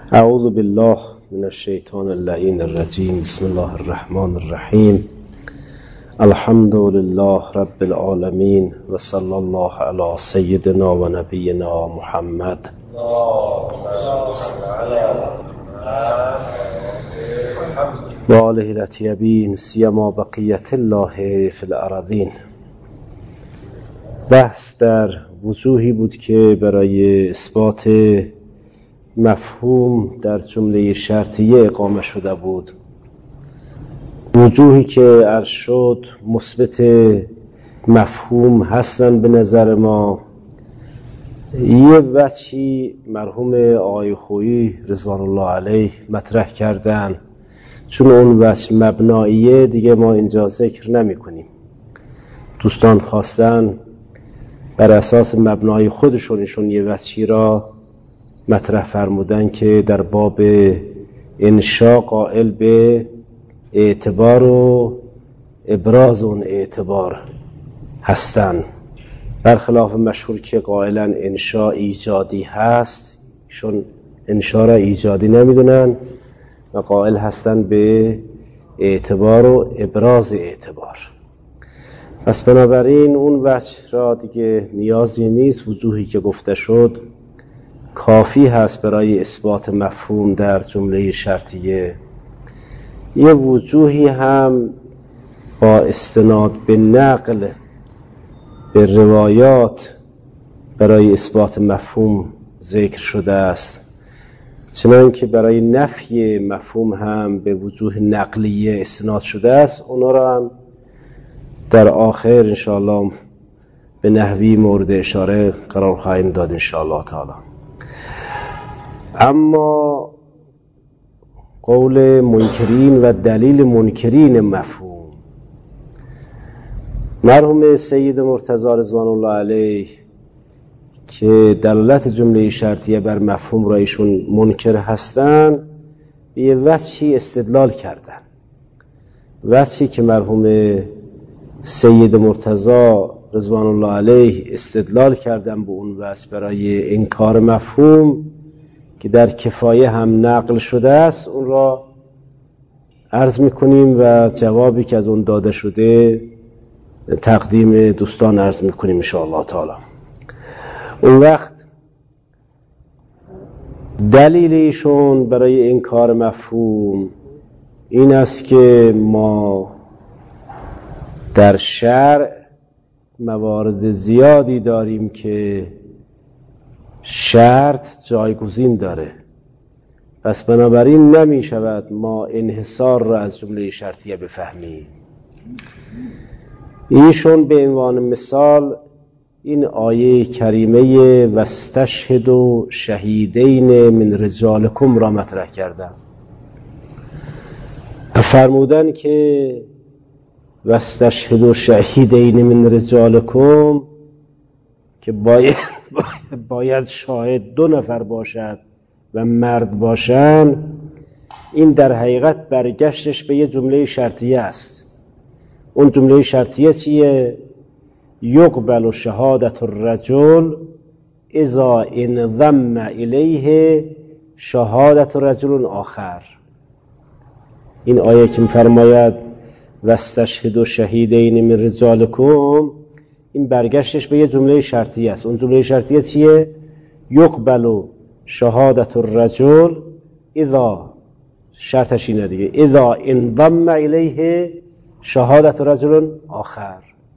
اعوذ بالله من الشیطان اللعین الرجیم. بسم الله الرحمن الرحیم. الحمد لله رب العالمین و صلی الله علی سیدنا و نبینا محمد و آله الاطیبین سیما بقیت الله فی الارضین. بحث در وجوهی بود که برای اثبات مفهوم در جمله شرطیه اقامه شده بود. وجوهی که عرض شد مثبت مفهوم هستند به نظر ما. یه وجهی مرحوم آقای خویی رضوان الله علیه مطرح کردن، چون اون وجه مبناییه دیگه ما اینجا ذکر نمی کنیم. دوستان خواستن بر اساس مبنای خودشون یه وجهی را مطرح فرمودن که در باب انشاء قائل به اعتبار و ابراز اون اعتبار هستن، برخلاف مشهور که قائلن انشاء ایجادی هست. ایشون انشاء را ایجادی نمیدونن و قائل هستن به اعتبار و ابراز اعتبار. پس بنابراین اون وجه را دیگه نیازی نیست. وجوهی که گفته شد کافی هست برای اثبات مفهوم در جمله شرطیه. یه وجوهی هم با استناد به نقل به روایات برای اثبات مفهوم ذکر شده است، چنانکه برای نفی مفهوم هم به وجوه نقلیه استناد شده است. اونا را هم در آخر انشاءالله به نحوی مورد اشاره قرار خواهیم داد انشاءالله تعالی. اما قول منکرین و دلیل منکرین مفهوم، مرحوم سید مرتضی رضوان الله علیه که دلالت جمله شرطیه بر مفهوم را ایشون منکر هستن، به یه وجهی استدلال کردن. وجهی که مرحوم سید مرتضی رضوان الله علیه استدلال کردن به اون وجه برای انکار مفهوم که در کفایه هم نقل شده است، اون را عرض میکنیم و جوابی که از اون داده شده تقدیم دوستان عرض میکنیم انشاءالله تعالی. اون وقت دلیل ایشون برای انکار مفهوم این است که ما در شرع موارد زیادی داریم که شرط جایگزین داره، پس بنابراین نمی شود ما انحصار را از جمله شرطیه بفهمیم. ایشون به عنوان مثال این آیه کریمه واستشهدوا شهیدین من رجالکم را مطرح کردن. فرمودن که واستشهدوا شهیدین من رجالکم که باید شاهد 2 نفر باشد و مرد باشن. این در حقیقت برگشتش به یه جمله شرطیه است. اون جمله شرطیه چیه؟ یقبل شهادت الرجل اذا انضم الیه شهادت رجل آخر. این آیه که می‌فرماید واستشهدوا شهیدین من رجالکم، این برگشتش به یه جمله شرطیه است. اون جمله شرطیه چیه؟ یقبل شهادت الرجل اذا، شرطش اینه دیگه، اذا انضم الیه شهادت رجل آخر.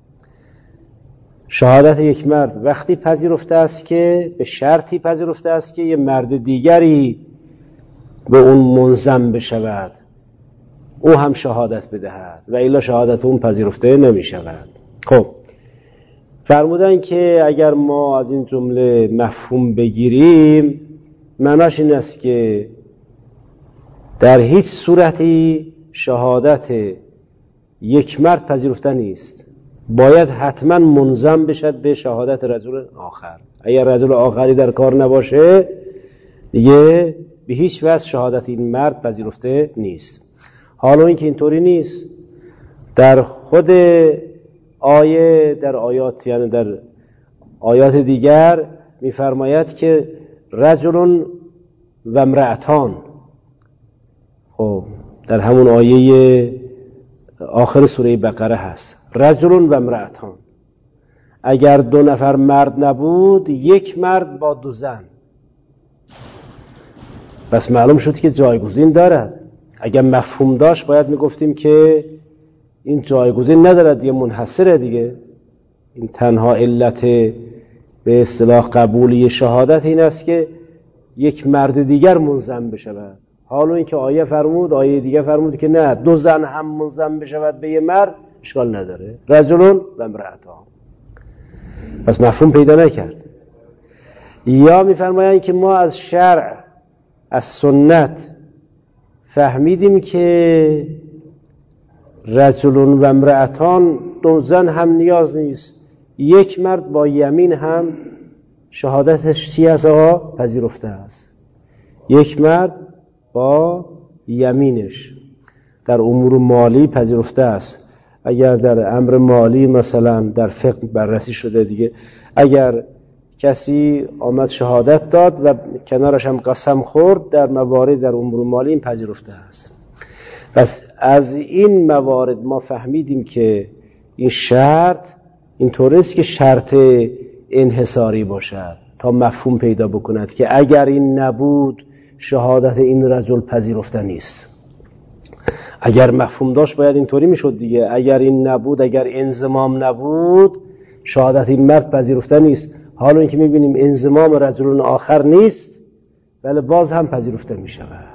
شهادت یک مرد وقتی پذیرفته است که به شرطی پذیرفته است که یه مرد دیگری به اون منضم بشود، او هم شهادت بدهد، و الا شهادت اون پذیرفته نمی شود. خب فرمودن که اگر ما از این جمله مفهوم بگیریم، معناش این است که در هیچ صورتی شهادت یک مرد پذیرفته نیست، باید حتما منضم بشد به شهادت رجل آخر. اگر رجل آخری در کار نباشه دیگه به هیچ وجه شهادت این مرد پذیرفته نیست. حالا این که اینطوری نیست، در خود آیه، در آیات، یعنی در آیات دیگر می‌فرماید که رجل و امرأتان. خب در همون آیه آخر سوره بقره هست، رجل و امرأتان. اگر 2 نفر مرد نبود، 1 مرد با 2 زن. پس معلوم شد که جایگزین دارد. اگر مفهوم داشت باید میگفتیم که این جایگزین ندارد دیگه، منحصره دیگه. این تنها علت به اصطلاح قبولی شهادت این است که 1 مرد دیگر منضم بشود. حالا اینکه آیه دیگه فرمود که نه 2 زن هم منضم بشود به 1 مرد، اشکال نداره. رجل و امرأتان. پس مفهوم پیدا نکرد. یا میفرمایند که ما از شرع، از سنت فهمیدیم که رجل و امرأتان 2 زن هم نیاز نیست، 1 مرد با یمین هم شهادتش چی است آقا؟ پذیرفته است. 1 مرد با یمینش در امور مالی پذیرفته است. اگر در امر مالی مثلا در فقه بررسی شده دیگه، اگر کسی آمد شهادت داد و کنارش هم قسم خورد در موارد در امور مالی، این پذیرفته است. پس از این موارد ما فهمیدیم که این شرط اینطور است که شرط انحصاری باشد تا مفهوم پیدا بکند که اگر این نبود شهادت این رجل پذیرفته نیست. اگر مفهوم داشت باید اینطوری میشد دیگه، اگر این نبود، اگر انضمام نبود شهادت این مرد پذیرفته نیست. حالا اینکه میبینیم انضمام رجل آخر نیست، ولی باز هم پذیرفته میشود.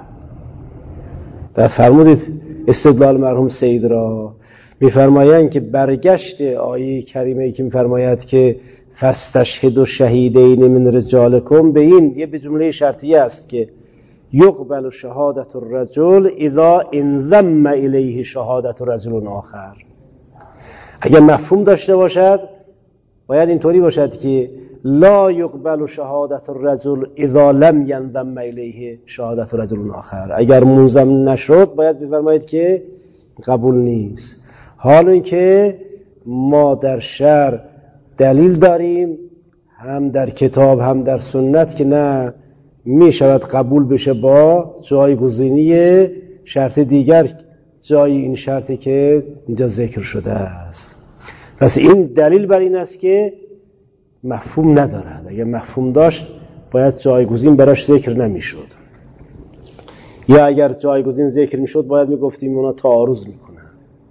در فرمودید استدلال مرحوم سید را میفرمایند که برگشت آیه کریمه که میفرماید که فاستشهدوا شهیدین من رجالکم، به این یه به جمله شرطیه است که یقبل شهادت الرجل اذا انضم الیه شهادت رجل آخر. اگر مفهوم داشته باشد باید اینطوری باشد که لا یقبل شهادت الرجل اذا لم ینضم الیه شهادت رجل آخر. اگر منضم نشد باید بفرمایید که قبول نیست. حالا اینکه ما در شرع دلیل داریم، هم در کتاب هم در سنت، که نه می شود قبول بشه با جایگزینی شرط دیگر جای این شرطی که اینجا ذکر شده است. پس این دلیل بر این است که مفهوم ندارد. اگر مفهوم داشت باید جایگزین براش ذکر نمی شد، یا اگر جایگزین ذکر می شد باید می گفتیم اونا تعارض می کنن.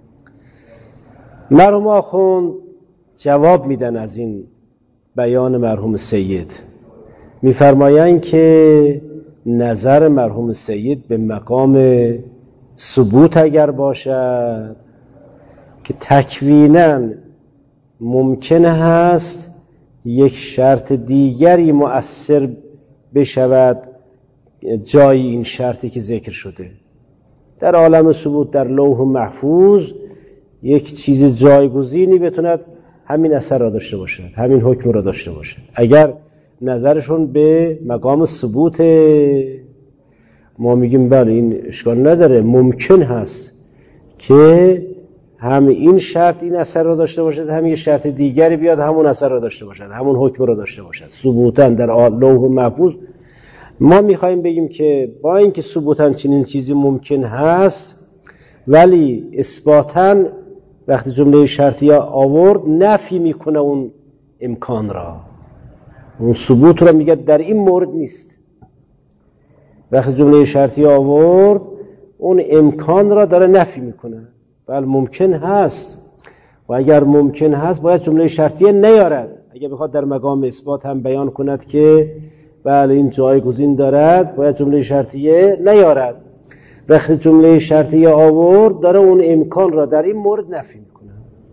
مرحوم آخوند جواب میدن از این بیان مرحوم سید. میفرمایند که نظر مرحوم سید به مقام ثبوت اگر باشد که تکویناً ممکن هست یک شرط دیگری مؤثر بشود جای این شرطی که ذکر شده. در عالم ثبوت در لوح محفوظ یک چیز جایگزینی بتوند همین اثر را داشته باشد، همین حکم را داشته باشد. اگر نظرشون به مقام ثبوت، ما میگیم بله این اشکال نداره، ممکن هست که هم این شرط این اثر را داشته باشد، هم یه شرط دیگری بیاد همون اثر را داشته باشد، همون حکم را داشته باشد. ثبوتاً در لوح محفوظ ما میخوایم بگیم که با اینکه ثبوتاً چنین چیزی ممکن هست، ولی اثباتاً وقتی جمله شرطیه آورد نفی میکنه اون امکان را، اون ثبوت را میگه در این مورد نیست. وقتی جمله شرطیه آورد اون امکان را داره نفی میکنه. بله ممکن هست، و اگر ممکن هست باید جمله شرطیه نیارد. اگر بخواد در مقام اثبات هم بیان کند که بله این جایگزین دارد، باید جمله شرطیه نیارد. وقتی جمله شرطیه آورد داره اون امکان را در این مورد نفی میکنه.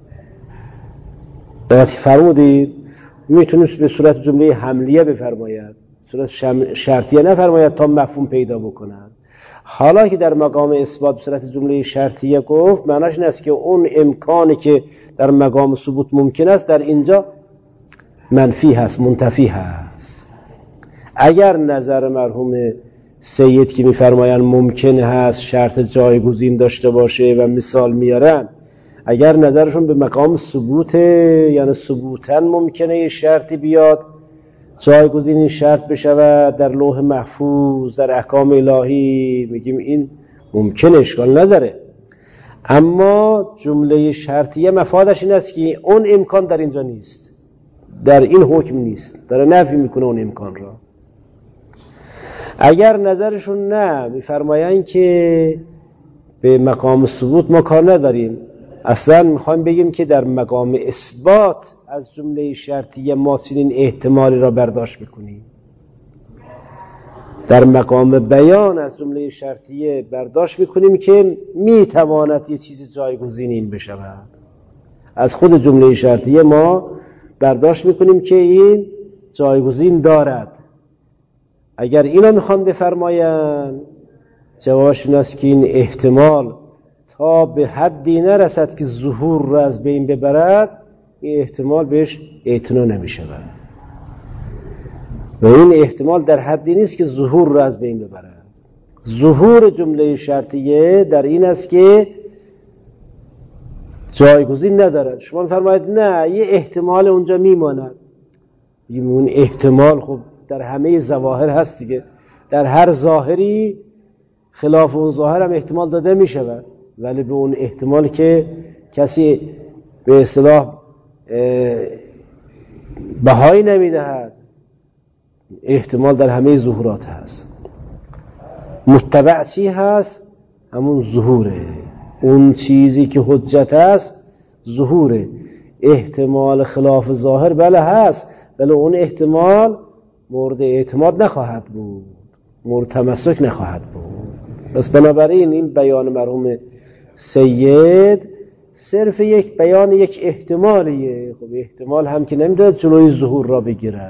وقتی فرمودید میتونید به صورت جمله حملیه بفرماید، صورت شرطیه نفرماید تا مفهوم پیدا بکند. حالا که در مقام اثبات به صورت جمله شرطیه گفت، معناش این است که اون امکانی که در مقام ثبوت ممکن است در اینجا منفی هست، منتفی هست. اگر نظر مرحوم سید که میفرمایند ممکن هست شرط جایگزین داشته باشه و مثال میارن، اگر نظرشون به مقام ثبوت، یعنی ثبوتاً ممکنه یه شرطی بیاد جایگزین این شرط بشود در لوح محفوظ، در احکام الهی، میگیم این ممکنه، اشکال نداره. اما جمله شرطیه مفادش این است که اون امکان در اینجا نیست، در این حکم نیست، داره نفی میکنه اون امکان را. اگر نظرشون نه میفرمایند که به مقام ثبوت ما کار نداریم، اصلا میخوایم بگیم که در مقام اثبات از جمله شرطیه ما چنین احتمالی را برداشت میکنیم، در مقام بیان از جمله شرطیه برداشت میکنیم که میتواند یه چیز جایگزین این بشود. از خود جمله شرطیه ما برداشت میکنیم که این جایگزین دارد. اگر اینا میخوان بفرماین، جوابش این است که این احتمال تا به حدی نرسد که ظهور را از بین ببرد، این احتمال بهش اعتنا نمیشود و این احتمال در حدی نیست که ظهور را از بین ببرد. ظهور جمله شرطیه در این است که جایگزین ندارد. شما میفرمایید نه، یه احتمال اونجا میماند. اون احتمال خب در همه ظواهر هست دیگه، در هر ظاهری خلاف اون ظاهر هم احتمال داده میشود، ولی به اون احتمال که کسی به اصطلاح بهایی نمیدهد. احتمال در همه ظهورات هست. متبع چی هست؟ همون ظهوره. اون چیزی که حجت هست ظهوره. احتمال خلاف ظاهر بله هست، ولی اون احتمال مورد اعتماد نخواهد بود، مورد تمسک نخواهد بود. پس بنابراین این بیان مرحوم سید صرف یک بیان یک احتمالیه. خب احتمال هم که نمیدونه جلوی ظهور را بگیره.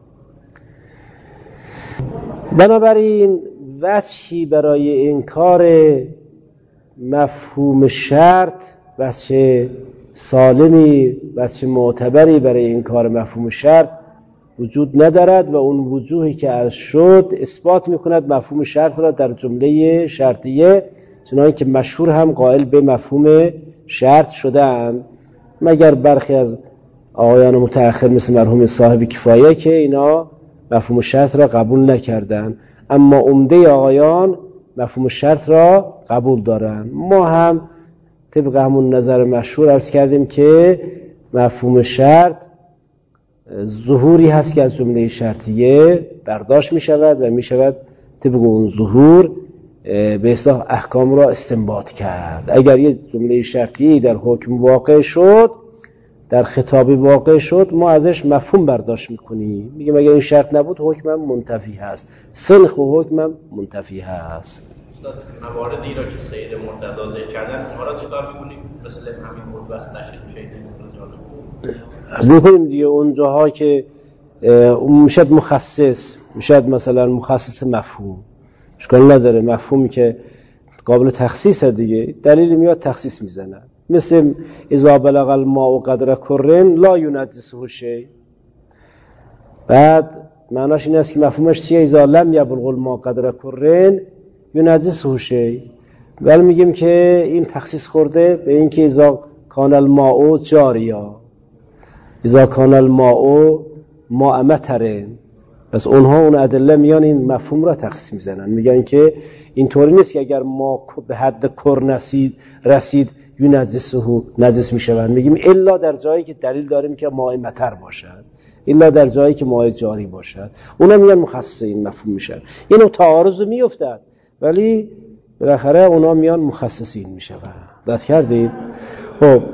بنابراین وجهی برای انکار مفهوم شرط، وجه سالمی، وجه معتبری برای انکار مفهوم شرط وجود ندارد و اون وجوهی که عرض شد اثبات میکند مفهوم شرط را در جمله شرطیه، چنانکه که مشهور هم قائل به مفهوم شرط شدند، مگر برخی از آقایان متأخر مثل مرحوم صاحب کفایه که اینا مفهوم شرط را قبول نکردند، اما عمده آقایان مفهوم شرط را قبول دارند. ما هم طبق همون نظر مشهور عرض کردیم که مفهوم شرط ظهوری هست که از جمله شرطیه برداشت می شود و می شود طبق اون ظهور به اصطلاح احکام را استنباط کرد. اگر یه جمله شرطیه در حکم واقع شد، در خطابی واقع شد، ما ازش مفهوم برداشت میکنیم، میگیم اگر این شرط نبود حکمم منتفی هست، سنخ و حکمم منتفی هست. مواردی را که سید مرتضی ذکر کردن، اینها را چیکار میکنیم؟ مثل همین مورد بس نشد شید از میکنیم دیگه. اون جاها که میشد مخصص، میشد مثلا مخصص مفهوم، اشکال نداره، مفهومی که قابل تخصیص دیگه، دلیل میاد تخصیص میزنه، مثل اذا بلغ الماء قدر کرن لا ينجسه شیء. بعد معناش این است که مفهومش چیه؟ اذا لم یبلغ الماء قدر کرن ينجسه شیء. ولی میگیم که این تخصیص خورده به این که اذا کان الماء جاریا، اذا کان الماء ماء مطر. پس اونها اون ادله میان این مفهوم را تخصیص میزنن، میگن که اینطوری نیست که اگر ما به حد کر رسید نجس میشوند. میگیم الا در جایی که دلیل داریم که ماء مطر باشد، الا در جایی که ماء جاری باشد، اونا میگن مخصص این مفهوم میشن. اینو تعارض میافتد، ولی بالاخره اونا میان مخصصین میشوند. دقت کردید؟ خب جواب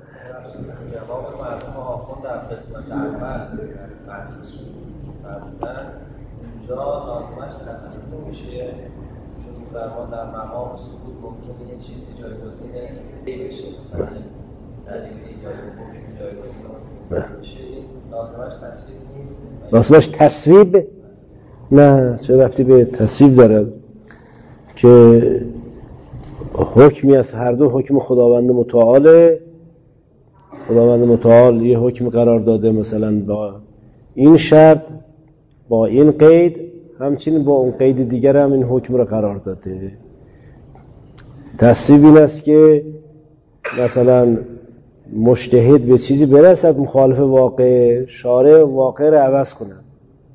مرحوم آخوند در قسمت اول بحث فرمودن اینجا لازمش تصویب نمیشه، چون فرمان در مقام ثبوت ممکنه یه چیزی جایگزین بشه، مثلا دلیلی جایگزین بشه، لازمش تصویب نیست. لازمش تصویب؟ نه، چه ربطی به تصویب داره که حکمی از هر دو حکم خداوند متعاله. خداوند متعال یه حکم قرار داده مثلا با این شرط، با این قید، همچنین با اون قید دیگر هم این حکم را قرار داده. تصویب این است که مثلا مجتهد به چیزی برسد مخالف واقع، شارع واقع را عوض کنه.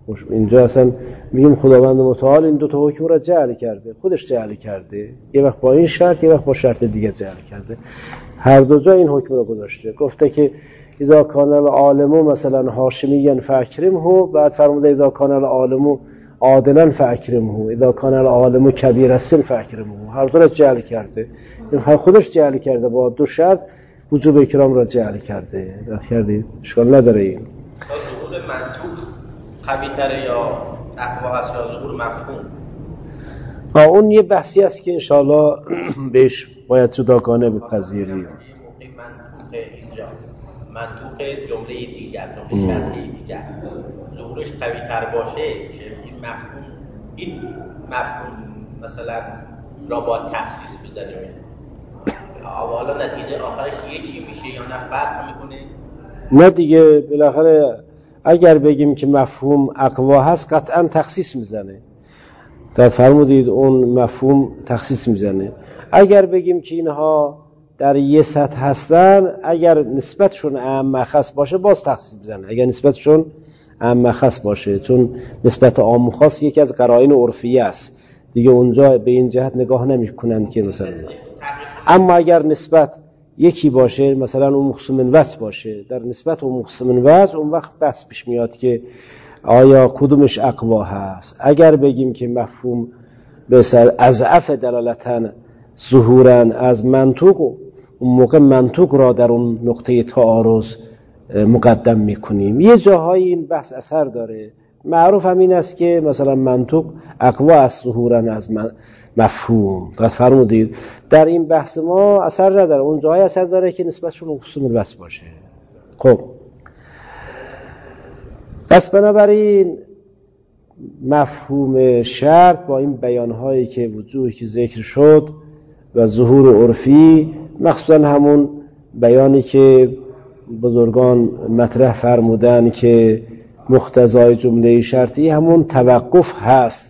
اینجا اصلا میگیم خداوند متعال این دو تا حکم را جعل کرده، خودش جعل کرده، یه وقت با این شرط یه وقت با شرط دیگه جعل کرده. هر دو جا این حکم را گذاشته. گفته که اذا کان العالم مثلا هاشمیا فاکرمه، بعد فرموده اذا کان العالم عادلا فاکرمه، اذا کان العالم کبیر السن فاکرمه. هر دو را جعل کرده، این خودش جعل کرده، با دو شرط وجوب اکرام را جعل کرده. رد کردید؟ اشکال نداره. این ظهور منطوق قوی‌تره یا اقوا هست یا ظهور مفهوم؟ اون یه بحثی است که انشاءالله بهش باید جداگانه بپذیریم. منطوق اینجا منطوق جمله دیگر، جمله شرطی دیگر ظهورش قوی‌تر باشه که این مفهوم مثلا را با تخصیص بزنیم، حالا نتیجه آخرش یکی میشه یا نه فرق میکنه؟ نه دیگه، بالاخره اگر بگیم که مفهوم اقوا هست قطعا تخصیص میزنه. در فرمودید اون مفهوم تخصیص میزنه. اگر بگیم که اینها در یه سطح هستن، اگر نسبتشون عام خاص باشه باز تخصیص میزنه. اگر نسبتشون عام خاص باشه، چون نسبت عام خاص یکی از قرائن عرفیه است دیگه، اونجا به این جهت نگاه نمیکنند که مثلا. اما اگر نسبت یکی باشه، مثلا اون مخصوم من وجه باشه، در نسبت اون مخصوم من وجه، اون وقت بحث پیش میاد که آیا کدومش اقوا هست. اگر بگیم که مفهوم به اضعف دلالتاً ظهوراً از منطوق، اون موقع منطوق را در اون نقطه تعارض مقدم میکنیم. یه جاهایی این بحث اثر داره. معروف همین است که مثلا منطوق اقوا از ظهوراً از مفهوم. قد فرمودید در این بحث ما اثر نداره. اون جایی اثر داره که نسبتشون مخصوم الوصف باشه. خب پس بنابراین مفهوم شرط با این بیانهایی که وجوهی که ذکر شد و ظهور عرفی، مخصوصا همون بیانی که بزرگان مطرح فرمودن که مقتضای جمله شرطی همون توقف هست،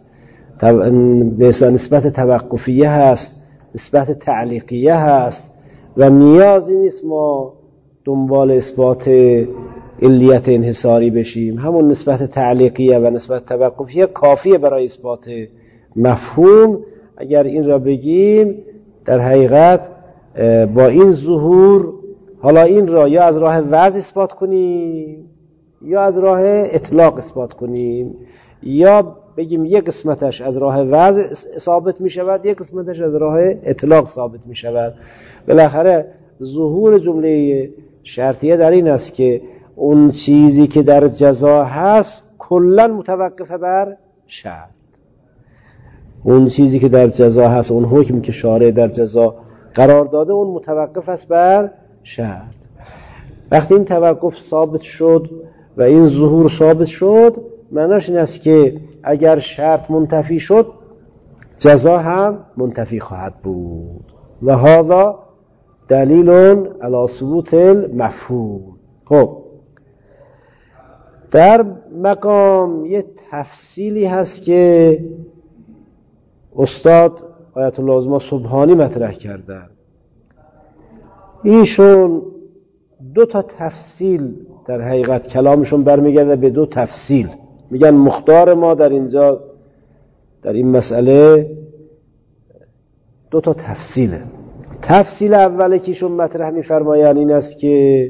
نسبت توقفیه هست، نسبت تعلیقیه هست و نیازی نیست ما دنبال اثبات علیت انحصاری بشیم. همون نسبت تعلیقیه و نسبت توقفیه کافیه برای اثبات مفهوم. اگر این را بگیم در حقیقت با این ظهور، حالا این را یا از راه وضع اثبات کنیم یا از راه اطلاق اثبات کنیم، یا بگیم یک قسمتش از راه وضع ثابت می شود، یک قسمتش از راه اطلاق ثابت می شود. بالاخره ظهور جمله شرطیه در این است که اون چیزی که در جزا هست کلا متوقفه بر شرط. اون چیزی که در جزا هست، اون حکمی که شارع در جزا قرار داده، اون متوقف است بر شرط. وقتی این توقف ثابت شد و این ظهور ثابت شد، معناش این است که اگر شرط منتفی شد جزا هم منتفی خواهد بود و هذا دلیل علی ثبوت المفهوم. خب در مقام یه تفصیلی هست که استاد آیت الله عظما سبحانی مطرح کردن. ایشون دو تا تفصیل در حقیقت کلامشون برمیگرده به دو تفصیل. میگن مختار ما در اینجا در این مسئله دو تا تفصیله. تفصیل اولی که ایشون مطرح میفرمایند این است که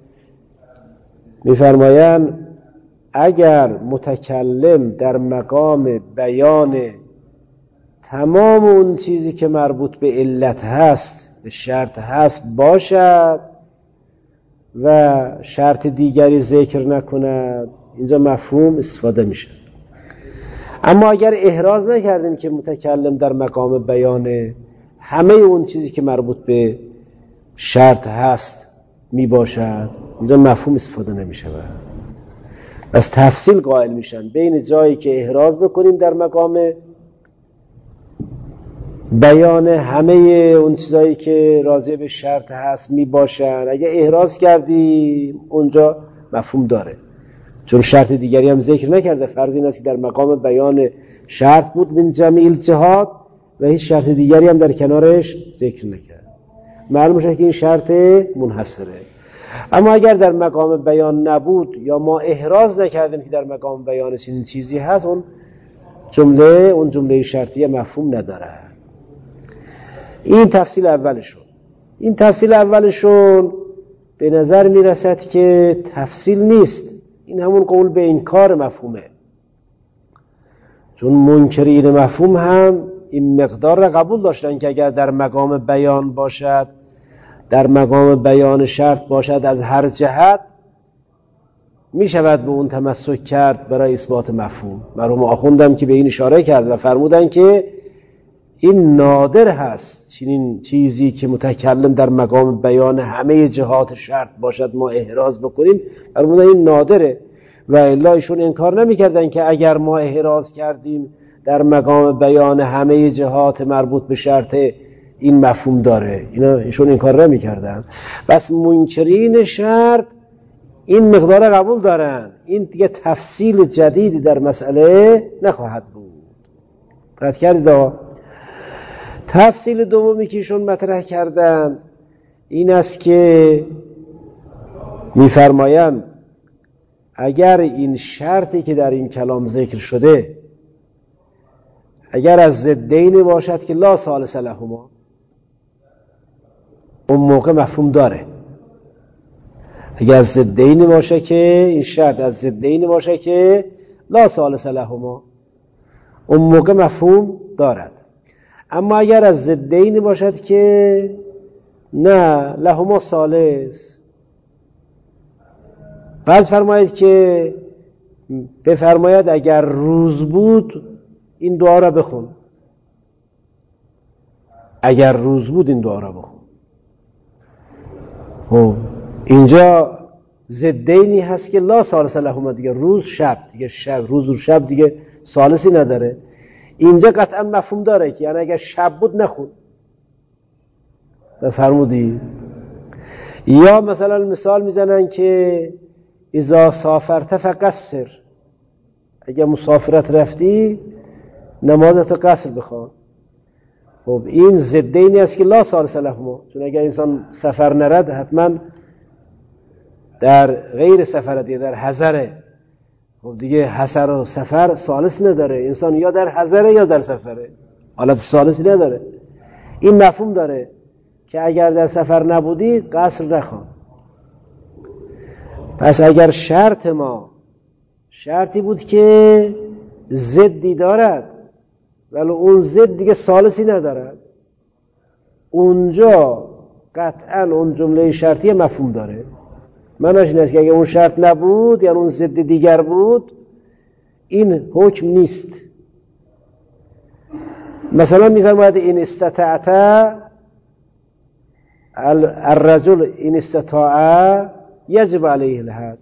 میفرمایند اگر متکلم در مقام بیان تمام اون چیزی که مربوط به علت هست، به شرط هست باشد و شرط دیگری ذکر نکند، اینجا مفهوم استفاده میشه. اما اگر احراز نکردیم که متکلم در مقام بیان همه اون چیزی که مربوط به شرط هست می باشد، اینجا مفهوم استفاده نمیشه. پس تفصیل قائل میشن بین جایی که احراز بکنیم در مقام بیان همه اون چیزایی که راجع به شرط هست می باشن. اگه احراز کردیم اونجا مفهوم داره، چون شرط دیگری هم ذکر نکرده. فرض این است که در مقام بیان شرط بود من جمیع الجهات و هیچ شرط دیگری هم در کنارش ذکر نکرد، معلوم شد که این شرط منحصره. اما اگر در مقام بیان نبود یا ما احراز نکردیم که در مقام بیان چنین چیزی هست، اون جمله شرطیه مفهوم نداره. این تفصیل اولشون. این تفصیل اولشون به نظر میرسد که تفصیل نیست، این همون قول به انکار مفهومه، چون منکرین مفهوم هم این مقدار را قبول داشتن که اگر در مقام بیان باشد، در مقام بیان شرط باشد، از هر جهت می شود به اون تمسک کرد برای اثبات مفهوم. مرحوم آخوندم که به این اشاره کرد و فرمودن که این نادر هست چنین چیزی که متکلم در مقام بیان همه جهات شرط باشد ما احراز بکنیم، فرمودن این نادره. و الا ایشون انکار نمی کردن که اگر ما احراز کردیم در مقام بیان همه جهات مربوط به شرط این مفهوم داره، اینا ایشون انکار نمی کردن. بس منکرین شرط این مقدار قبول دارن، این دیگه تفصیل جدیدی در مسئله نخواهد بود. قطع کردید. تفصیل دومی که ایشون مطرح کردن این است که میفرمایند اگر این شرطی که در این کلام ذکر شده اگر از ضدین باشد که لا ثالث لهما، اون موقع مفهوم داره. اگر از ضدین باشه که این شرط از ضدین باشه که لا ثالث لهما، اون موقع مفهوم دارد. اما اگر از ضدین باشد که نه لهما ثالث، بعد فرماید که بفرماید اگر روز بود این دعا را بخون، اگر روز بود این دعا را بخون. خب اینجا ضدینی هست که لا ثالث لهما، دیگه روز شب، دیگه شب روز و شب دیگه ثالثی نداره. اینجا قطعا مفهوم داره که یعنی اگر شب بود نخون. فرمودی. یا مثلا مثال میزنن که اذا سافرت فقصر، اگر مسافرت رفتی نمازتو قصر بخوان. خب این ضدینی است که لا ثالث لهما، چون اگر انسان سفر نرد حتما در غیر سفر دیگه در حضره. خب دیگه حضر و سفر ثالث نداره، انسان یا در حضره یا در سفره، حالت ثالثی نداره. این مفهوم داره که اگر در سفر نبودی قصر نخوان. پس اگر شرط ما شرطی بود که ضدی دارد ولی اون ضد دیگه ثالثی ندارد، اونجا قطعا اون جمله شرطی مفهوم داره. معناش این است که اگر اون شرط نبود یعنی اون ضد دیگر بود، این حکم نیست. مثلا میفرماید این استطاعت الرجل این استطاع یجب علیه الحج،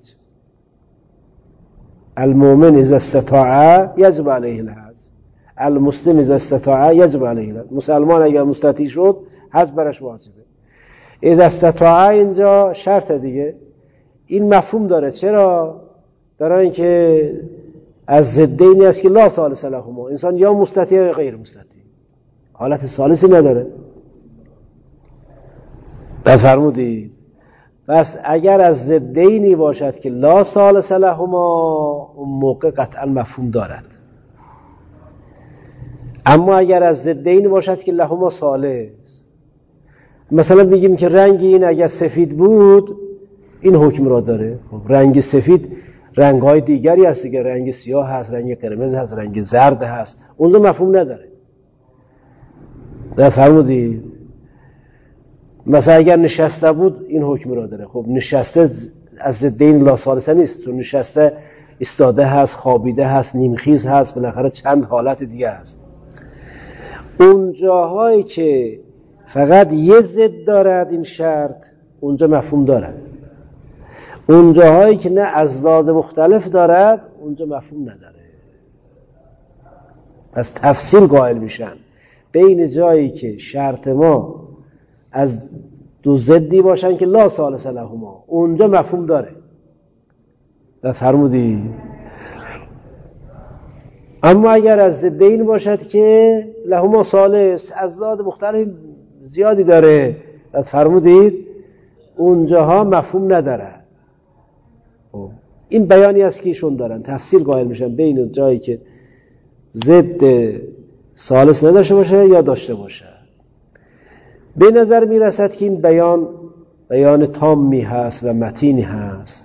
المؤمن اذا استطاع یجب علیه الحج، المسلم اذا استطاع یجب علیه الحج. مسلمان اگر مستطیع شد حج برش واجبه. اذا استطاع اینجا شرط دیگه، این مفهوم داره. چرا؟ برای اینکه از ضدینی است که لا ثالث لهما، انسان یا مستطیع یا غیر مستطیع، حالت ثالثی نداره. بفرمودید. پس اگر از ضدینی باشد که لا ثالث لهما، اون موقع قطعا مفهوم دارد. اما اگر از ضدینی باشد که لهما ثالث، مثلا میگیم که رنگ این اگر سفید بود این حکم را داره. خب رنگ سفید رنگ‌های دیگری هست دیگه، رنگ سیاه هست، رنگ قرمز هست، رنگ زرد هست، اونجا مفهوم نداره. فرمودید. مثلا اگر نشسته بود این حکم را داره. خب نشسته از ضدین لا ثالثه نیست، چون نشسته ایستاده هست، خوابیده هست، نیمخیز هست، بالاخره چند حالت دیگه هست. اون جاهایی که فقط یه ضد دارد این شرط، اونجا مفهوم دارد. اون جاهایی که نه ازداد مختلف دارد اونجا مفهوم نداره. پس تفصیل قائل میشن بین جایی که شرط ما از دو ضدی باشن که لا ثالث لهما، اونجا مفهوم داره. فرمودی. اما اگر از ضدین باشد که لهما ثالث، ازداد مختلف زیادی داره، فرمودید، اونجاها مفهوم نداره. این بیانی است که ایشون دارن تفسیر قائل میشن بین جایی که ضد ثالث نداشته باشه یا داشته باشه. به نظر میرسد که این بیان تامی هست و متینی هست،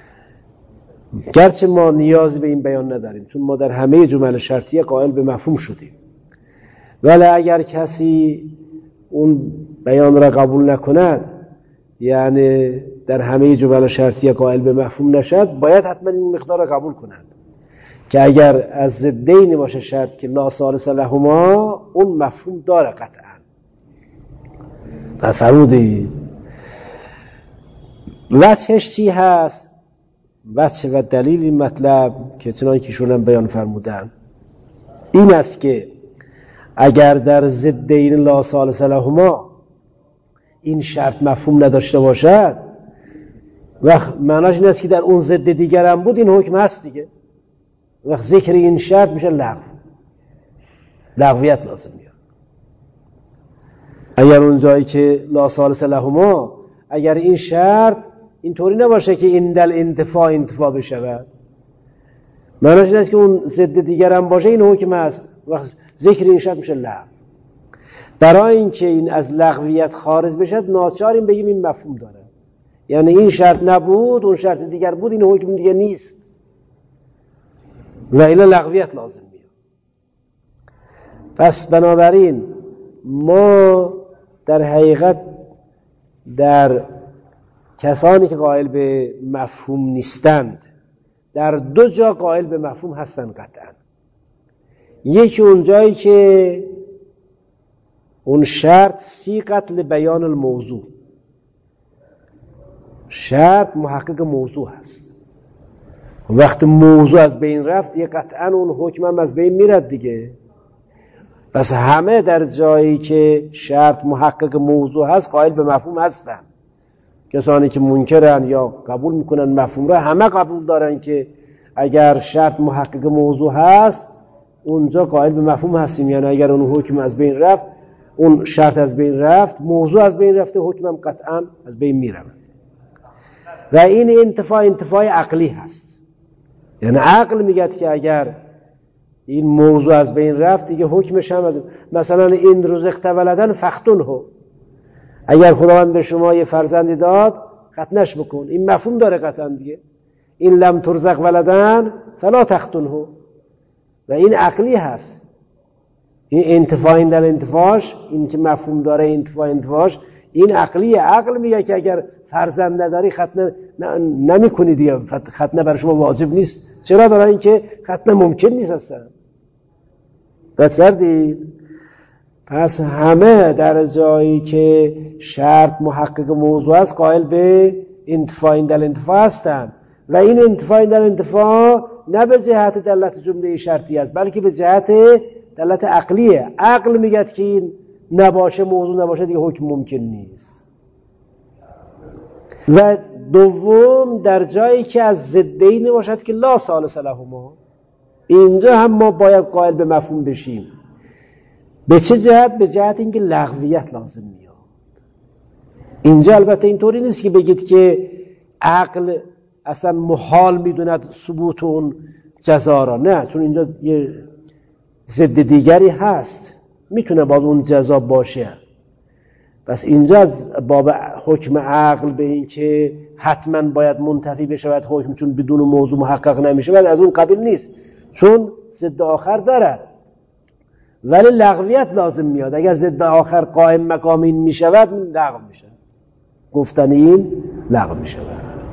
گرچه ما نیازی به این بیان نداریم چون ما در همه جمل شرطیه قائل به مفهوم شدیم، ولی اگر کسی اون بیان را قبول نکند، یعنی در همه جمل شرطیه قائل به مفهوم نشد، باید حتما این مقدار را قبول کند که اگر از ضدین باشه شرط که لا ثالث لهما، اون مفهوم داره قطعا. فرمودید وجهش چی هست؟ وجه و دلیل این مطلب که چنان که شونم بیان فرمودن این است که اگر در ضدین لا ثالث لهما این شرط مفهوم نداشته باشد، وقت معناش این است که در اون ضد دیگر هم بود، این حکم هست دیگه. وقت ذکر این شرط میشه لغویت لازم میاد. اگر اون جایی که لا ثالث لهما، اگر این شرط اینطوری نباشه که این دل انتفاع بشود، معناش این است که اون ضد دیگر هم باشه، این حکم هست. وقت ذکر این شرط میشه لغو. برای اینکه این از لغویت خارج بشد، ناچاریم بگیم این مفهوم داره، یعنی این شرط نبود اون شرط دیگر بود، این حکم دیگه نیست و الی لغویت لازم میاد. پس بنابراین ما در حقیقت در کسانی که قائل به مفهوم نیستند در دو جا قائل به مفهوم هستن قطعا. یکی اون جایی که اون شرط صیغت لبیان الموضوع، شرط محقق موضوع هست، وقت موضوع از بین رفت یه قطعا اون حکم هم از بین میرد دیگه. پس همه در جایی که شرط محقق موضوع هست قائل به مفهوم هستن. کسانی که منکرن یا قبول میکنن مفهوم را، همه قبول دارن که اگر شرط محقق موضوع هست اونجا قائل به مفهوم هستیم، یعنی اگر اون حکم از بین رفت، اون شرط از بین رفت، موضوع از بین رفته، حکمم قطعا از بین میره. و این انتفاع عقلی هست، یعنی عقل میگه که اگر این موضوع از بین رفت دیگه حکمش هم از، مثلا این رزقت ولدن فختنه، اگر خداوند به شما یه فرزندی داد ختنش بکن، این مفهوم داره قطعا دیگه. این لم ترزق ولدن فلا تختنه، و این عقلی هست. این انتفاع در انتفاعش، این که مفهوم داره انتفاعش، این عقلیه. عقل میگه که اگر فرزند نداری ختنه نمی کنی دیگه، ختنه برای شما واجب نیست. چرا؟ برای این که ختنه ممکن نیست اصلا. دقت کردید؟ پس همه در جایی که شرط محقق موضوع است قائل به انتفاع در انتفاع هستند، و این انتفاع در انتفاع نه به جهت دلالت جمله شرطی است، بلکه به جهت دلالت عقلیه. عقل میگه که این نباشه، موضوع نباشه دیگه حکم ممکن نیست. و دوم در جایی که از ضدین باشد که لا ثالث لهما، اینجا هم ما باید قائل به مفهوم بشیم. به چه جهت؟ به جهت اینکه لغویت لازم میاد. اینجا البته اینطوری نیست که بگید که عقل اصلا محال میدوند ثبوت اون جزا را، نه، چون اینجا یه ضد دیگری هست، میتونه باز اون جزا باشه. پس اینجا از باب حکم عقل به این که حتما باید منتفی بشود حکم، چون بدون موضوع محقق نمیشه، بعد از اون قبیل نیست، چون ضد آخر دارد، ولی لغویت لازم میاد. اگر ضد آخر قائم مقام این میشود، لغو میشه، گفتن این لغو میشود.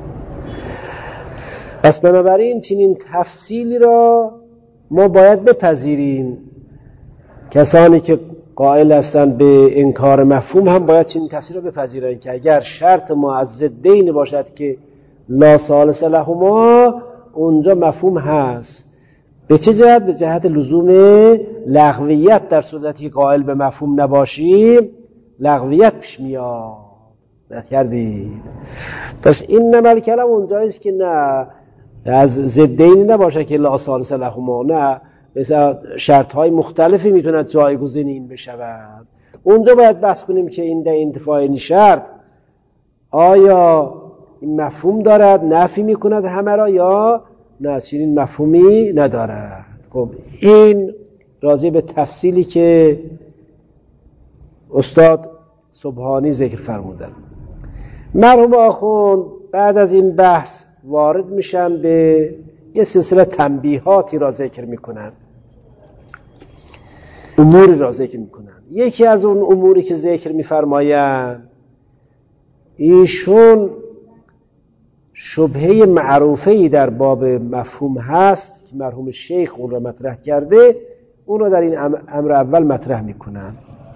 پس بنابراین چنین تفصیلی را ما باید بپذیریم. کسانی که قائل هستند به انکار مفهوم هم باید چنین تفسیر را بپذیرند که اگر شرط ما از ضدین باشد که لا ثالث لهما، اونجا مفهوم هست. به چه جهت؟ به جهت لزوم لغویت. در صورتی که قائل به مفهوم نباشیم لغویت پیش میاد. نکردید؟ پس این نمال کلام اونجاییست که نه از ضدین نباشه که لا ثالث لهما، نه، مثلا شرط‌های مختلفی میتوند جایگزین این بشود. اونجا باید بحث کنیم که این در انتفاع این شرط آیا این مفهوم دارد نفی میکند همه را یا نه چنین مفهومی ندارد؟ خب این راجع به تفصیلی که استاد سبحانی ذکر فرمودن. مرحوم آخوند بعد از این بحث وارد میشن به یه سلسله تنبیهاتی را ذکر میکنن، اموری را ذکر میکنن. یکی از اون اموری که ذکر میفرمایند، ایشون شبهه معروفه‌ای در باب مفهوم هست که مرحوم شیخ اون را مطرح کرده، اون را در این امر اول مطرح میکنن.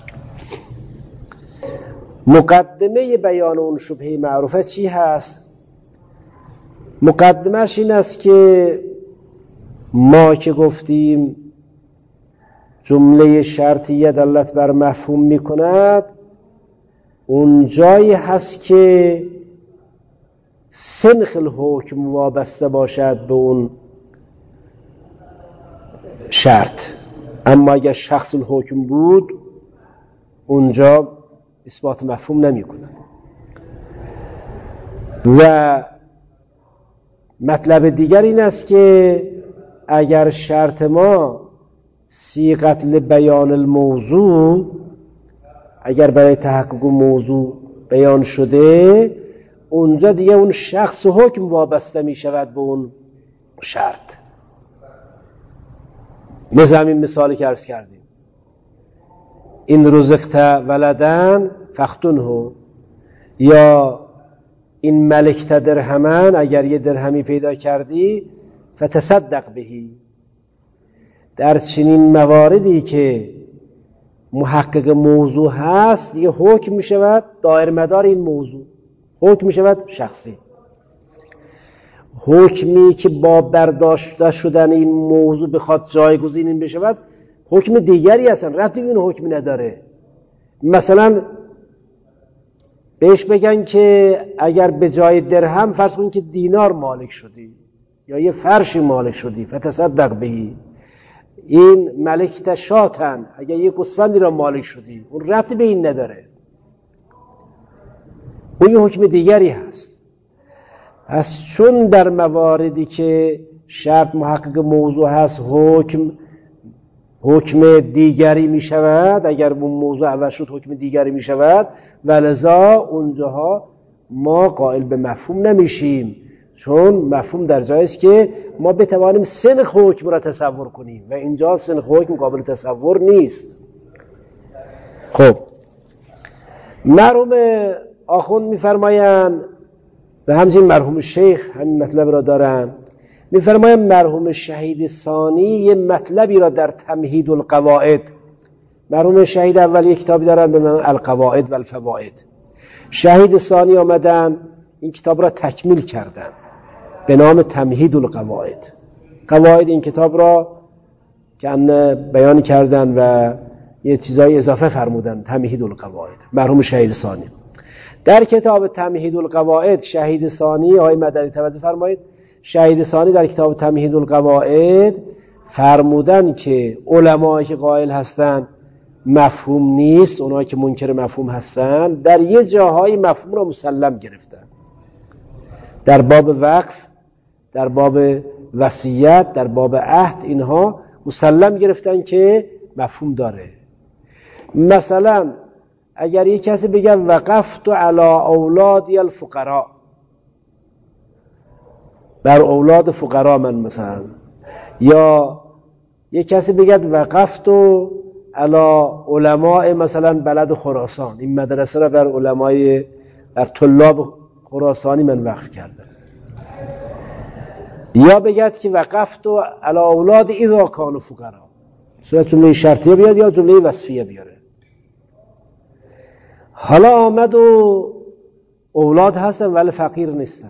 مقدمه بیان اون شبهه معروفه چی هست؟ مقدمش این است که ما که گفتیم جمله شرطیه دلالت بر مفهوم میکند، اون جایی هست که سنخ الحکم وابسته باشد به اون شرط، اما اگر شخص الحکم بود اونجا اثبات مفهوم نمی کند. و مطلب دیگر این است که اگر شرط ما صیغت لبیان الموضوع، اگر برای تحقق موضوع بیان شده، اونجا دیگه اون شخص حکم وابسته می شود به اون شرط. مثل همین مثالی که عرض کردیم، این رزقت ولدن فختنه، یا این ملکت درهمن، اگر یه درهمی پیدا کردی فتصدق بهی. در چنین مواردی که محقق موضوع هست دیگه حکم می شود دایر مدار این موضوع، حکم می شود شخصی. حکمی که با برداشته شدن این موضوع بخواد جایگزین بشود حکم دیگری هستن، ربطی به این حکم نداره. مثلا بهش بگن که اگر به جای درهم فرض کن که دینار مالک شدی یا یه فرشی مالک شدی فتصدق بهی، این ملکت شاتن، اگر یه گوسفندی را مالک شدی، اون ربطی به این نداره، اون یه حکم دیگری هست. پس چون در مواردی که شرط محقق موضوع هست حکم دیگری می شود، اگر اون موضوع اول شد حکم دیگری می شود، ولذا اونجاها ما قائل به مفهوم نمیشیم، چون مفهوم در جایی است که ما بتوانیم سنخ حکم را تصور کنیم و اینجا سنخ حکم قابل تصور نیست. خب مرحوم آخوند میفرمایند و همچنین مرحوم شیخ همین مطلب را دارن، میفرمایند مرحوم شهید ثانی یه مطلبی را در تمهید القواعد، مرحوم شهید اول یک کتابی دارن به نام القواعد و الفواید، شهید ثانی آمدن این کتاب را تکمیل کردن به نام تمهید القواعد. قواعد این کتاب را که بیان کردن و یه چیزای اضافه فرمودن، تمهید القواعد مرحوم شهید ثانی. در کتاب تمهید القواعد شهید ثانی، آقای مدنی توجه فرمایید، شهید ثانی در کتاب تمهید القواعد فرمودن که علمایی که قائل هستن مفهوم نیست، اونایی که منکر مفهوم هستن، در یه جاهای مفهوم را مسلم گرفتن، در باب وقف، در باب وصیت، در باب عهد، اینها مسلم گرفتن که مفهوم داره. مثلا اگر یک کسی بگه وقفت علی اولادی الفقراء، بر اولاد فقرا من مثلا، یا یک کسی بگه وقفت علی علماء مثلا بلد خراسان، این مدرسه را بر علمای بر طلاب خراسانی من وقف کردم، یا بگید که وقفت علی اولاد اذا کانوا فقرا، صورت جمله شرطیه بیاد یا جمله وصفیه بیاره. حالا آمد و اولاد هستن ولی فقیر نیستن،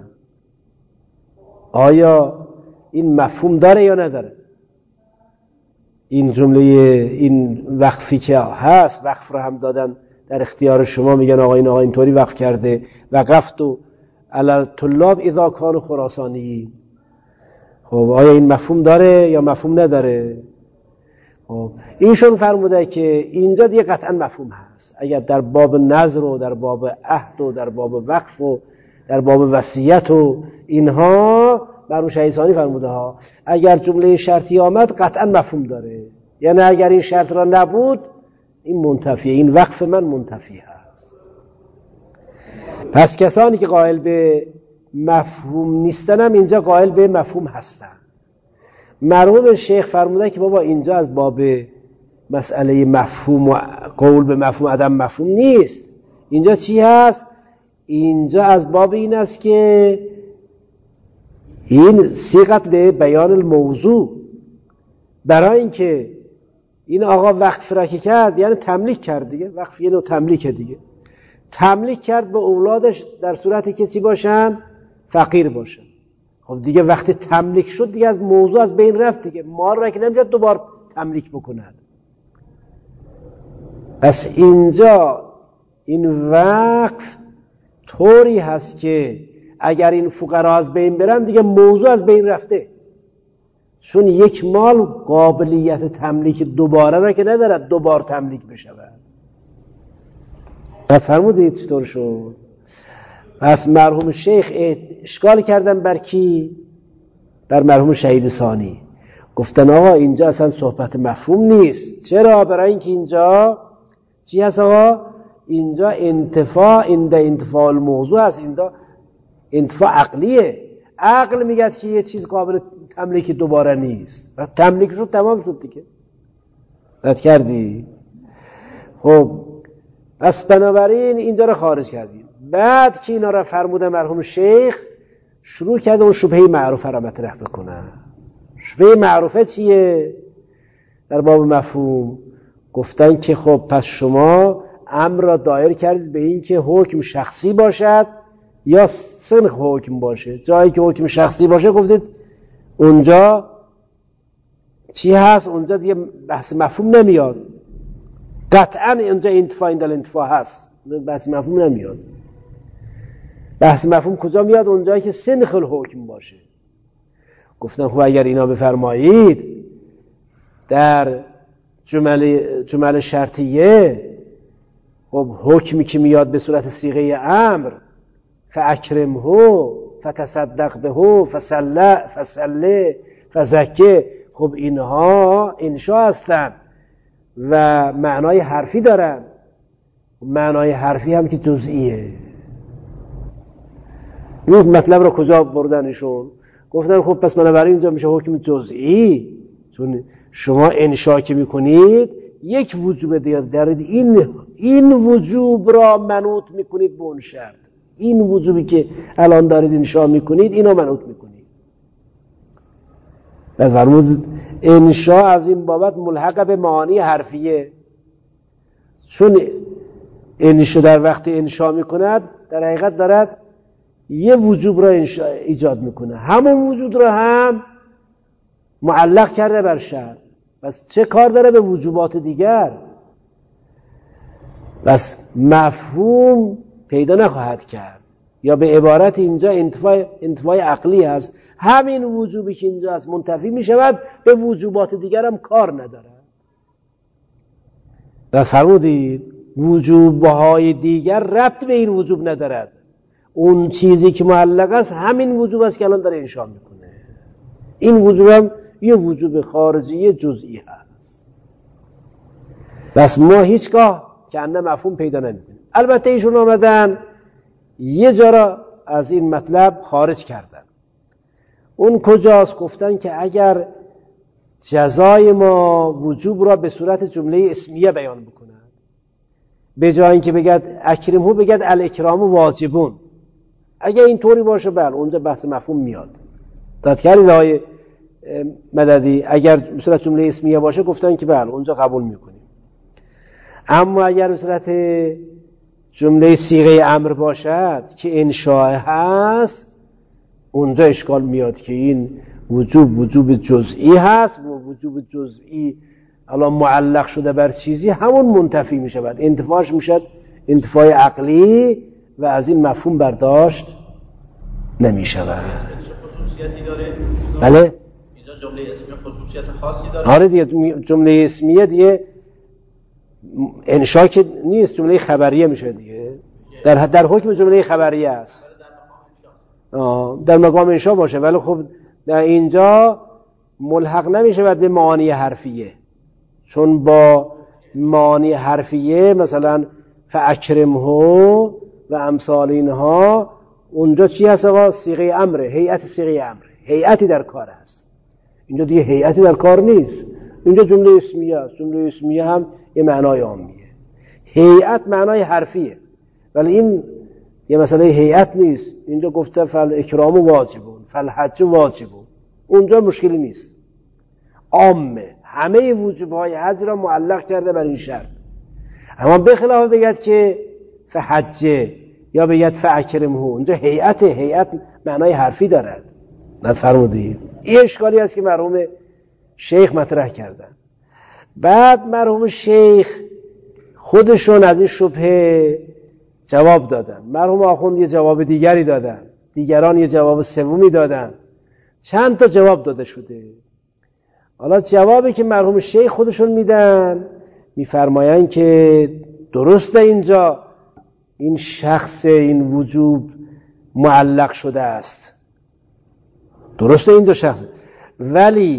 آیا این مفهوم داره یا نداره؟ این جمله این وقفی که هست، وقف رو هم دادن در اختیار شما، میگن آقا این آقا اینطوری وقف کرده، وقفت علی طلاب اذا کانوا خراسانی. خب آیا این مفهوم داره یا مفهوم نداره؟ ایشون فرموده که اینجا دیگه قطعا مفهوم هست. اگر در باب نذر و در باب عهد و در باب وقف و در باب وصیت و اینها مرحوم شهیدثانی فرموده ها اگر جمله شرطی آمد قطعا مفهوم داره، یعنی اگر این شرط را نبود این منتفیه، این وقف من منتفی هست. پس کسانی که قائل به مفهوم نیستن هم اینجا قائل به مفهوم هستن. مرحوم شیخ فرموده که بابا اینجا از باب مسئله مفهوم و قول به مفهوم عدم مفهوم نیست. اینجا چی هست؟ اینجا از باب این است که این صیغت بیان الموضوع، برای اینکه این آقا وقف را که کرد یعنی تملیک کرد دیگه، وقف یه نوع تملیک دیگه، تملیک کرد به اولادش در صورتی که چی باشن؟ فقیر باشن. خب دیگه وقتی تملیک شد دیگه از موضوع از بین رفت دیگه، مال را که نمیاد دوبار تملیک بکنن. پس اینجا این وقف طوری هست که اگر این فقرا از بین برن دیگه موضوع از بین رفته، چون یک مال قابلیت تملیک دوباره را که ندارد دوبار تملیک بشود. پس فرمودید چطور شد؟ پس مرحوم شیخ اشکال کردن بر کی؟ بر مرحوم شهیدثانی. گفتن آقا اینجا اصلا صحبت مفهوم نیست. چرا؟ برای اینکه اینجا چی هست آقا؟ اینجا انتفاع انتفاع الموضوع هست، اینجا انتفاع عقلیه. عقل میگه که یه چیز قابل تملیک دوباره نیست، تملیک شد تمام شد دیگه. رد کردی؟ خب پس بنابراین اینجا رو خارج کردیم. بعد که اینا رو فرموده مرحوم شیخ شروع کرده اون شبهه معروفه را مطرح بکنه. شبهه معروفه چیه؟ در باب مفهوم گفتن که خب پس شما امر را دایر کردید به این که حکم شخصی باشد یا سنخ حکم باشه. جایی که حکم شخصی باشه گفتید اونجا چی هست؟ اونجا دیگه بحث مفهوم نمیاد، قطعا اونجا انتفاع این دل انتفاع هست، بحث مفهوم نمیاد. بحث مفهوم کجا میاد؟ اونجایی که سنخ الحکم باشه. گفتن خب اگر اینا بفرمایید در جمل شرطیه خب حکمی که میاد به صورت صیغه امر فاکرمه فتصدق به فصله فزکه، خب اینها انشاء هستن و معنای حرفی دارن. معنای حرفی هم که جزئیه. این مطلب رو کجا بردنشون؟ گفتن خب پس بنابراین اینجا میشه حکم جزئی، چون شما انشاء که میکنید یک وجوب دیگر دارید، این وجوب را منوط میکنید به اون شرط. این وجوبی که الان دارید انشاء میکنید اینو منوط میکنید. و فرمود انشاء از این بابت ملحق به معانی حرفیه، چون انشاء در وقت انشاء میکند در حقیقت دارد یه وجوب را ایجاد میکنه، همون وجود را هم معلق کرده بر شرط. پس چه کار داره به وجوبات دیگر؟ پس مفهوم پیدا نخواهد کرد، یا به عبارت اینجا انتفاع عقلی هست. همین وجوبی که اینجا هست منتفی می شود، به وجوبات دیگر هم کار نداره. پس فرمودید وجوبهای دیگر ربط به این وجوب ندارد. اون چیزی که معلق است همین وجوب است که الان داره انشاء میکنه. این وجوب هم یه وجوب خارجی جزئی هست. بس ما هیچگاه که انه مفهوم پیدا نمیکنیم. البته ایشون آمدن یه جا را از این مطلب خارج کردن. اون کجاست؟ گفتن که اگر جزای ما وجوب را به صورت جمله اسمیه بیان بکنن، به جای اینکه بگد اکرمهو بگد الاکرام واجبون، اگر این طوری باشه بله اونجا بحث مفهوم میاد. داد کردید آقای مددی اگر به صورت جمله اسمیه باشه گفتن که بله اونجا قبول میکنیم. اما اگر به صورت جمله صیغه امر باشد که انشاء هست، اونجا اشکال میاد که این وجوب جزئی هست و وجوب جزئی الان معلق شده بر چیزی همون منتفی می شود، انتفاعش می شود انتفاع عقلی و از این مفهوم برداشت نمی شود. خصوصیتی داره؟ بله؟ اینجا جمله اسمی خصوصیت خاصی داره؟ آره دیگه، جمله اسمیه دیگه انشا که نیست، جمله خبریه میشه دیگه، در حکم جمله خبریه است. در مقام انشا باشه، ولی خب در اینجا ملحق نمیشه باید به معانی حرفیه، چون با معانی حرفیه مثلا فاکرمه و امثال اینها اونجا چی هست آقا؟ صیغه امره، هیئت صیغه امره، هیئتی در کار هست. اینجا دیگه هیئتی در کار نیست، اینجا جمله اسمیه است. جمله اسمیه هم یه معنای عامیه، هیئت معنای حرفیه، ولی این یه مسئله هیئت نیست. اینجا گفته فل اکرام واجبون فل حج واجبون، اونجا مشکلی نیست، عامه، همه وجوب‌های حج را معلق کرده بر این شرط. اما به خلاف بگید که فحجه یا بگید فاکرمه، اونجا هیئت معنای حرفی دارد. نفرمودید این اشکالی است که مرحوم شیخ مطرح کردن. بعد مرحوم شیخ خودشون از این شبهه جواب دادن، مرحوم آخوند یه جواب دیگری دادن، دیگران یه جواب سومی دادن، چند تا جواب داده شده. حالا جوابی که مرحوم شیخ خودشون میدن، میفرمایند که درسته اینجا این شخص این وجوب معلق شده است، درسته اینجا شخص، ولی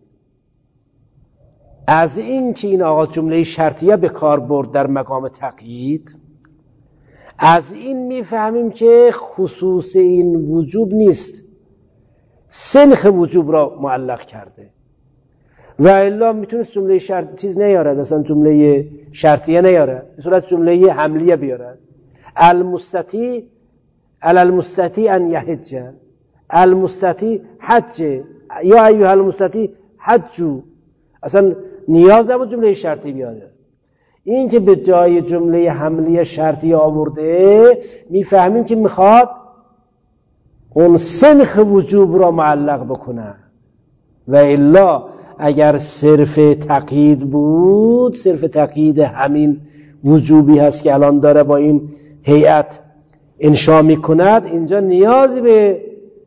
از این که این آقا جمله شرطیه به کار برد در مقام تقیید، از این میفهمیم که خصوص این وجوب نیست، سنخ وجوب را معلق کرده، و الا میتونست جمله شرط چیز نیارد، اصلا جمله شرطیه نیارد، به صورت جمله حملیه بیارد. المستطیع ان یحج، المستطیع حج، یا ایها المستطیع حجو، اصلا نیاز نبود جمله شرطی بیاره. این که به جای جمله حملیه شرطی آورده، میفهمیم که میخواد اون سنخ وجوب را معلق بکنه، و الا اگر صرف تقیید بود، صرف تقیید همین وجوبی هست که الان داره با این هیئت انشا میکند، اینجا نیازی به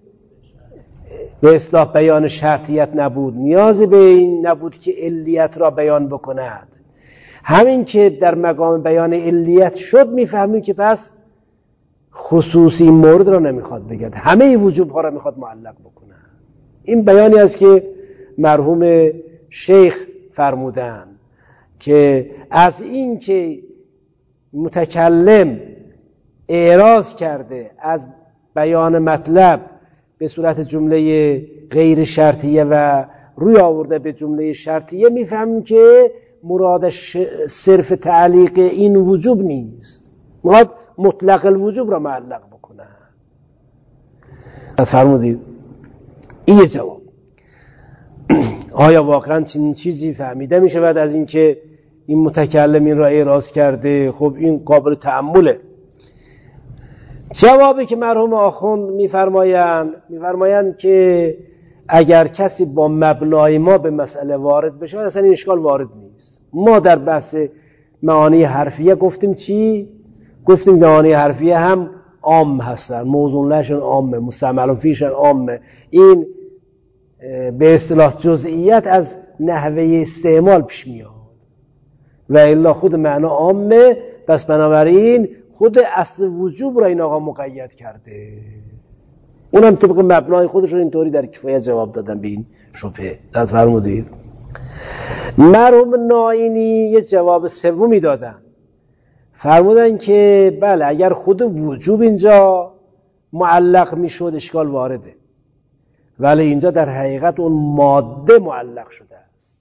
اصلاح بیان شرطیت نبود، نیازی به این نبود که علیت را بیان بکند. همین که در مقام بیان علیت شد، میفهمیم که پس خصوصی مورد را نمیخواد بگد، همه وجوب ها را میخواد معلق بکنه. این بیانی است که مرحوم شیخ فرمودن که از این که متکلم اعراض کرده از بیان مطلب به صورت جمله غیر شرطیه و روی آورده به جمله شرطیه، میفهمیم که مرادش صرف تعلیق این وجوب نیست، مراد مطلق الوجوب را معلق بکنه. فرمودید این جواب. آیا واقعا چنین چیزی فهمیده میشه بعد از اینکه این متکلم این را اعراض کرده؟ خب این قابل تأمله. جوابی که مرحوم آخوند میفرمایند که اگر کسی با مبنای ما به مسئله وارد بشه، اصلا این اشکال وارد نیست. ما در بحث معانی حرفیه گفتیم چی؟ گفتیم معانی حرفیه هم عام هستن، موضوع لشون عامه، مستعمل فیشن عامه. این به اصطلاح جزئیات از نحوه استعمال پیش میاد، و الا خود معنا عامه، پس بنابراین خود اصل وجوب را این آقا مقید کرده. اونم طبق مبنای خودش رو اینطوری در کفایت جواب دادن به این شبهه. دست فرمودید. مرحوم ناینی یه جواب سومی دادن، فرمودن که بله اگر خود وجوب اینجا معلق میشد اشکال وارده، ولی اینجا در حقیقت اون ماده معلق شده است،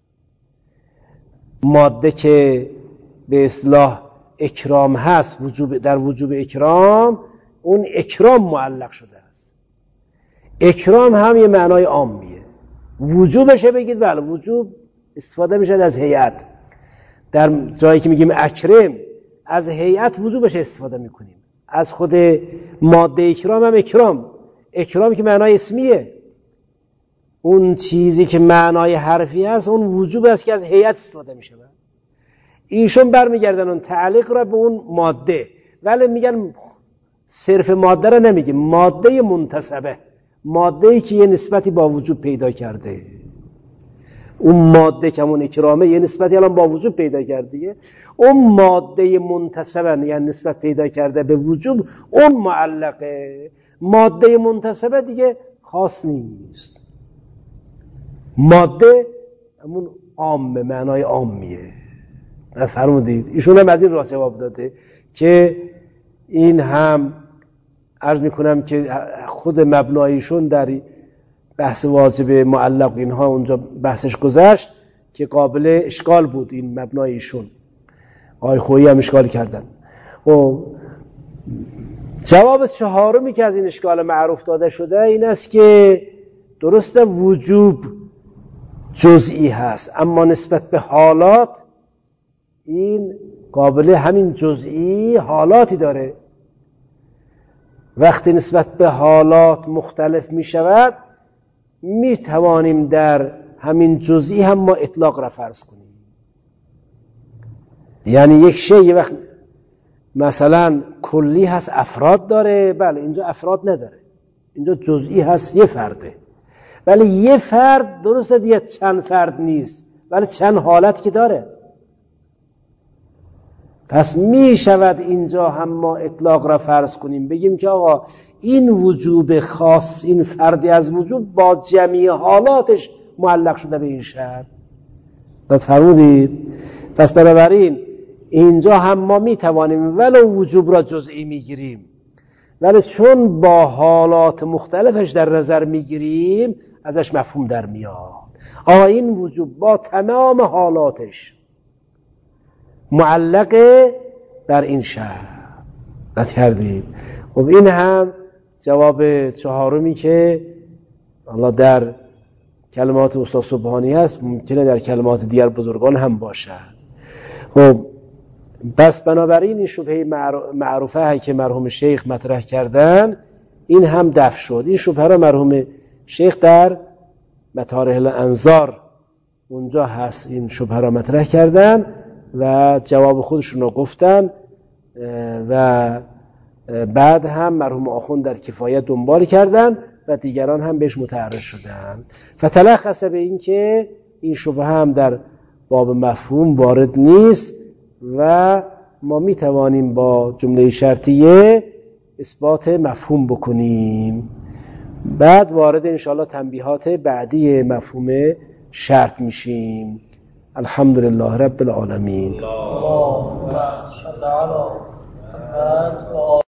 ماده که به اصطلاح اکرام هست، در وجوب اکرام، اون اکرام معلق شده است. اکرام هم یه معنای عامیه. وجوبشه بگید بله وجوب استفاده میشه از هیئت، در جایی که میگیم اکرم از هیئت وجوبش استفاده میکنیم، از خود ماده اکرام هم اکرام که معنای اسمیه، اون چیزی که معنای حرفی هست اون وجوب است که از هیئت استفاده میشه. ایشون برمیگردن اون تعلیق را به اون ماده، ولی میگن صرف ماده را نمیگیم، ماده منتسبه، ماده‌ای که یه نسبتی با وجوب پیدا کرده. اون ماده که همون اکرامه یه نسبتی الان با وجوب پیدا کرد دیگه، اون ماده منتسبه یعنی نسبت پیدا کرده به وجوب اون معلقه، ماده منتسبه دیگه خاص نیست. ماده همون عامه، معنای عامیه. فرمودید ایشون هم از این راه جواب داده که این هم عرض میکنم که خود مبنایشون در بحث واجب معلق اینها اونجا بحثش گذشت که قابل اشکال بود. این مبنایشون آقای خویی هم اشکال کردن. و جواب چهارمی که از این اشکال معروف داده شده این است که درسته وجوب جزئی هست، اما نسبت به حالات این قابل همین جزئی حالاتی داره. وقتی نسبت به حالات مختلف می شود می توانیم در همین جزئی هم ما اطلاق را فرض کنیم. یعنی یک شی یه وقت مثلا کلی هست افراد داره، بله اینجا افراد نداره، اینجا جزئی هست یه فرده، ولی یه فرد درسته دیگه چند فرد نیست ولی چند حالت که داره. پس می شود اینجا هم ما اطلاق را فرض کنیم بگیم که آقا این وجوب خاص، این فردی از وجوب با جمعی حالاتش معلق شده به این شرط. فرمودید؟ پس بنابراین اینجا هم ما می توانیم ولو وجوب را جزئی می گیریم، ولی چون با حالات مختلفش در نظر می گیریم ازش مفهوم در میاد. آقا این وجوب با تمام حالاتش معلقه بر این شرط. کردید؟ خب این هم جواب چهارمی که الله در کلمات استاد سبحانی هست، ممکنه در کلمات دیگر بزرگان هم باشد. خب پس بنابراین این شبهه معروفه که مرحوم شیخ مطرح کردن این هم دفع شد. این شبهه را مرحوم شیخ در مطارح الانظار اونجا هست، این شبهه را مطرح کردن و جواب خودشون رو گفتن و بعد هم مرحوم آخوند در کفایت دنبال کردن و دیگران هم بهش متعرض شدن. فتلخص به این که این شبهه هم در باب مفهوم وارد نیست و ما می توانیم با جمله شرطیه اثبات مفهوم بکنیم. بعد وارد انشاءالله تنبیهات بعدی مفهوم شرط میشیم. الحمدلله رب العالمین.